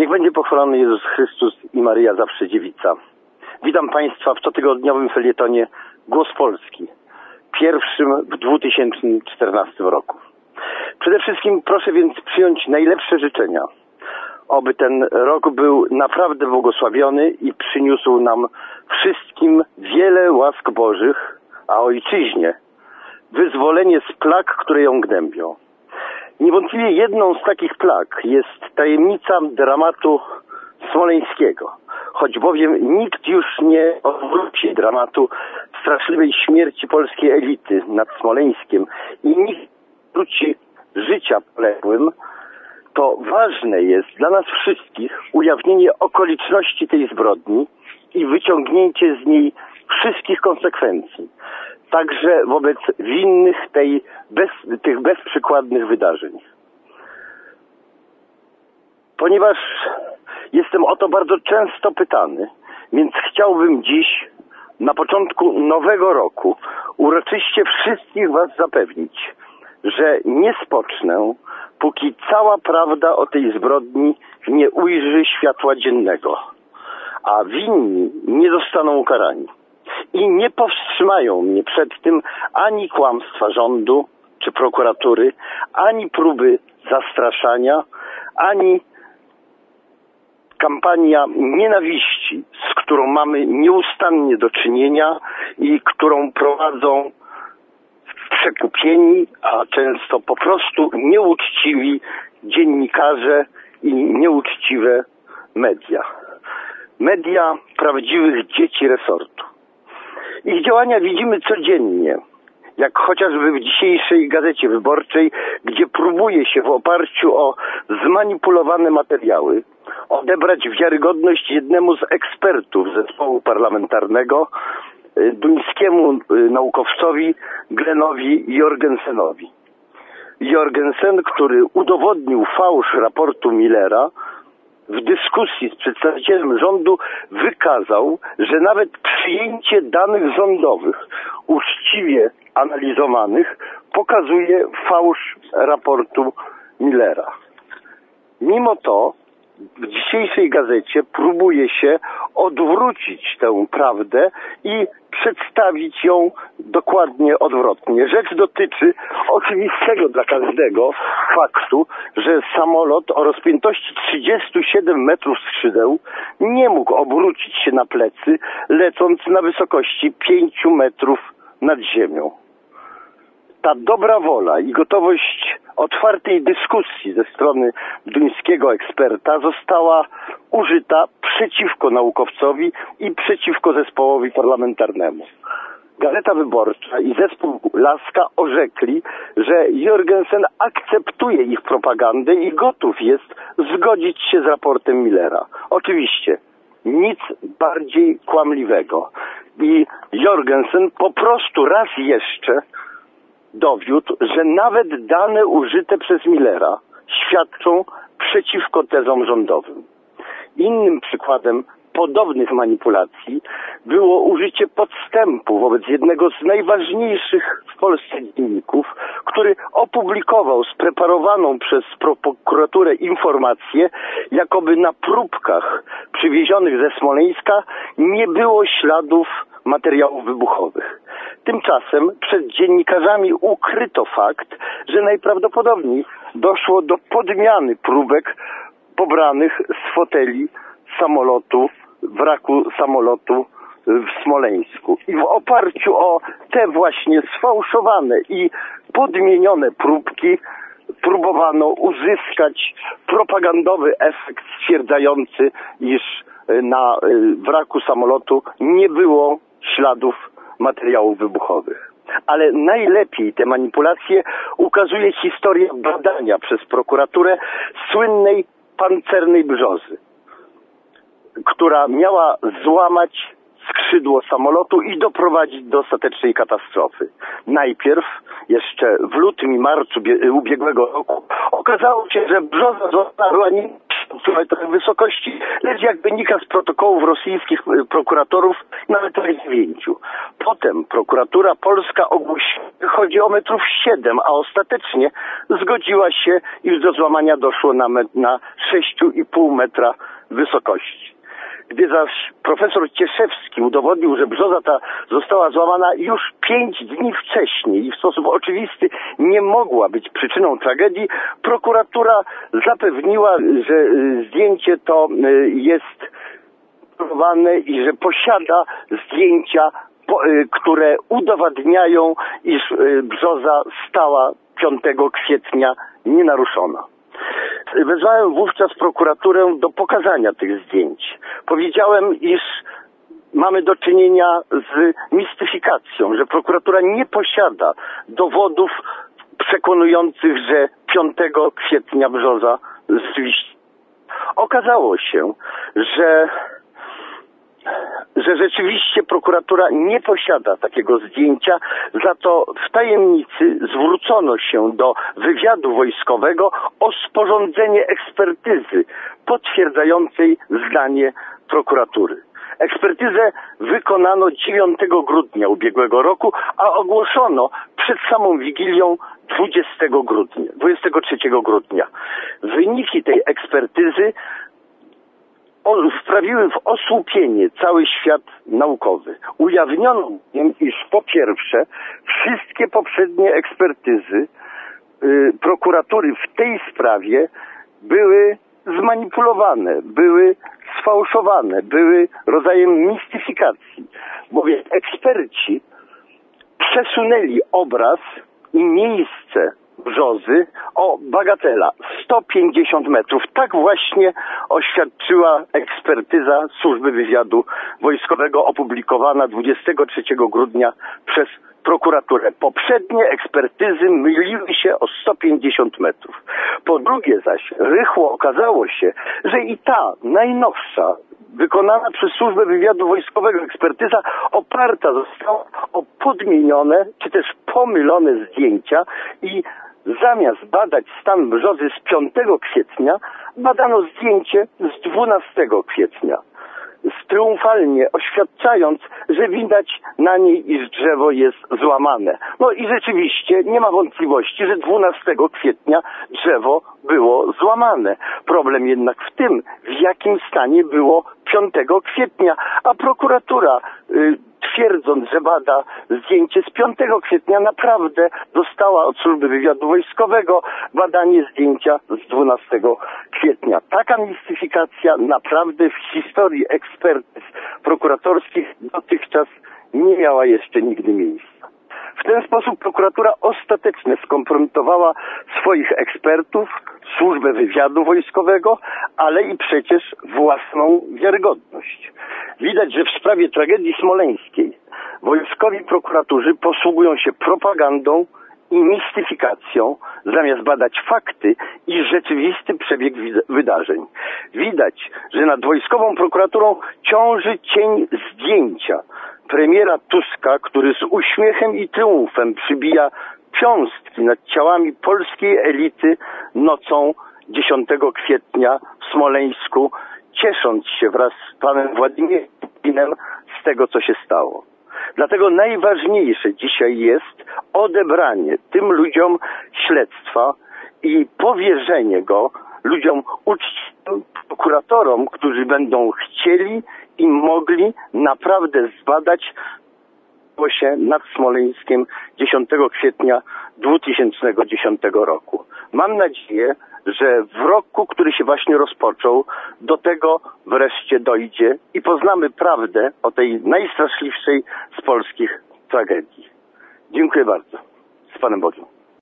Niech będzie pochwalony Jezus Chrystus i Maryja zawsze dziewica. Witam Państwa w cotygodniowym felietonie Głos Polski, pierwszym w 2014 roku. Przede wszystkim proszę więc przyjąć najlepsze życzenia. Oby ten rok był naprawdę błogosławiony i przyniósł nam wszystkim wiele łask Bożych, a ojczyźnie wyzwolenie z plag, które ją gnębią. Niewątpliwie jedną z takich plag jest tajemnica dramatu smoleńskiego, choć bowiem nikt już nie odwróci dramatu straszliwej śmierci polskiej elity nad Smoleńskiem i nikt nie odwróci życia poległym, to ważne jest dla nas wszystkich ujawnienie okoliczności tej zbrodni i wyciągnięcie z niej wszystkich konsekwencji, także wobec winnych tych bezprzykładnych wydarzeń. Ponieważ jestem o to bardzo często pytany, więc chciałbym dziś, na początku nowego roku, uroczyście wszystkich Was zapewnić, że nie spocznę, póki cała prawda o tej zbrodni nie ujrzy światła dziennego, a winni nie zostaną ukarani. I nie powstrzymają mnie przed tym ani kłamstwa rządu czy prokuratury, ani próby zastraszania, ani kampania nienawiści, z którą mamy nieustannie do czynienia i którą prowadzą przekupieni, a często po prostu nieuczciwi dziennikarze i nieuczciwe media. Media prawdziwych dzieci resortu. Ich działania widzimy codziennie, jak chociażby w dzisiejszej Gazecie Wyborczej, gdzie próbuje się w oparciu o zmanipulowane materiały odebrać wiarygodność jednemu z ekspertów zespołu parlamentarnego, duńskiemu naukowcowi Glenowi Jorgensenowi. Jorgensen, który udowodnił fałsz raportu Millera, w dyskusji z przedstawicielem rządu wykazał, że nawet przyjęcie danych rządowych uczciwie analizowanych pokazuje fałsz raportu Millera. Mimo to w dzisiejszej gazecie próbuje się odwrócić tę prawdę i przedstawić ją dokładnie odwrotnie. Rzecz dotyczy oczywistego dla każdego faktu, że samolot o rozpiętości 37 metrów skrzydeł nie mógł obrócić się na plecy, lecąc na wysokości 5 metrów nad ziemią. Ta dobra wola i gotowość otwartej dyskusji ze strony duńskiego eksperta została użyta przeciwko naukowcowi i przeciwko zespołowi parlamentarnemu. Gazeta Wyborcza i zespół Laska orzekli, że Jorgensen akceptuje ich propagandę i gotów jest zgodzić się z raportem Millera. Oczywiście nic bardziej kłamliwego. I Jorgensen po prostu raz jeszcze dowiódł, że nawet dane użyte przez Millera świadczą przeciwko tezom rządowym. Innym przykładem podobnych manipulacji było użycie podstępu wobec jednego z najważniejszych w Polsce dzienników, który opublikował spreparowaną przez prokuraturę informację, jakoby na próbkach przywiezionych ze Smoleńska nie było śladów materiałów wybuchowych. Tymczasem przed dziennikarzami ukryto fakt, że najprawdopodobniej doszło do podmiany próbek pobranych z foteli samolotu, wraku samolotu w Smoleńsku. I w oparciu o te właśnie sfałszowane i podmienione próbki próbowano uzyskać propagandowy efekt stwierdzający, iż na wraku samolotu nie było śladów materiałów wybuchowych. Ale najlepiej te manipulacje ukazuje historia badania przez prokuraturę słynnej pancernej brzozy, która miała złamać skrzydło samolotu i doprowadzić do ostatecznej katastrofy. Najpierw, jeszcze w lutym i marcu ubiegłego roku, okazało się, że brzoza złamana była nie metrach wysokości, lecz jak wynika z protokołów rosyjskich prokuratorów, nawet 9. Potem prokuratura polska ogłosiła, że chodzi o metrów 7, a ostatecznie zgodziła się, iż do złamania doszło na 6,5 metra wysokości. Gdy zaś profesor Cieszewski udowodnił, że brzoza ta została złamana już 5 dni wcześniej i w sposób oczywisty nie mogła być przyczyną tragedii, prokuratura zapewniła, że zdjęcie to jest kontrolowane i że posiada zdjęcia, które udowadniają, iż brzoza stała 5 kwietnia nienaruszona. Wezwałem wówczas prokuraturę do pokazania tych zdjęć. Powiedziałem, iż mamy do czynienia z mistyfikacją, że prokuratura nie posiada dowodów przekonujących, że 5 kwietnia brzoza rzeczywiście. Okazało się, że rzeczywiście prokuratura nie posiada takiego zdjęcia, za to w tajemnicy zwrócono się do wywiadu wojskowego o sporządzenie ekspertyzy potwierdzającej zdanie prokuratury. Ekspertyzę wykonano 9 grudnia ubiegłego roku, a ogłoszono przed samą Wigilią 23 grudnia. Wyniki tej ekspertyzy wprawiły w osłupienie cały świat naukowy. Ujawniono, iż po pierwsze wszystkie poprzednie ekspertyzy prokuratury w tej sprawie były zmanipulowane, były sfałszowane, były rodzajem mistyfikacji, bowiem eksperci przesunęli obraz i miejsce brzozy o bagatela 150 metrów. Tak właśnie oświadczyła ekspertyza Służby Wywiadu Wojskowego opublikowana 23 grudnia przez prokuraturę. Poprzednie ekspertyzy myliły się o 150 metrów. Po drugie zaś rychło okazało się, że i ta najnowsza wykonana przez Służbę Wywiadu Wojskowego ekspertyza oparta została o podmienione czy też pomylone zdjęcia i zamiast badać stan brzozy z 5 kwietnia, badano zdjęcie z 12 kwietnia. Triumfalnie oświadczając, że widać na niej, iż drzewo jest złamane. No i rzeczywiście nie ma wątpliwości, że 12 kwietnia drzewo było złamane. Problem jednak w tym, w jakim stanie było 5 kwietnia, a prokuratura twierdząc, że bada zdjęcie z 5 kwietnia, naprawdę dostała od Służby Wywiadu Wojskowego badanie zdjęcia z 12 kwietnia. Taka mistyfikacja naprawdę w historii ekspertyz prokuratorskich dotychczas nie miała jeszcze nigdy miejsca. W ten sposób prokuratura ostatecznie skompromitowała swoich ekspertów, Służbę Wywiadu Wojskowego, ale i przecież własną wiarygodność. Widać, że w sprawie tragedii smoleńskiej wojskowi prokuratorzy posługują się propagandą i mistyfikacją, zamiast badać fakty i rzeczywisty przebieg wydarzeń. Widać, że nad wojskową prokuraturą ciąży cień zdjęcia premiera Tuska, który z uśmiechem i triumfem przybija cząstki nad ciałami polskiej elity nocą 10 kwietnia w Smoleńsku, ciesząc się wraz z panem Władimirem Putinem z tego, co się stało. Dlatego najważniejsze dzisiaj jest odebranie tym ludziom śledztwa i powierzenie go ludziom uczciwym, prokuratorom, którzy będą chcieli i mogli naprawdę zbadać się nad Smoleńskiem 10 kwietnia 2010 roku. Mam nadzieję, że w roku, który się właśnie rozpoczął, do tego wreszcie dojdzie i poznamy prawdę o tej najstraszliwszej z polskich tragedii. Dziękuję bardzo. Z Panem Bogiem.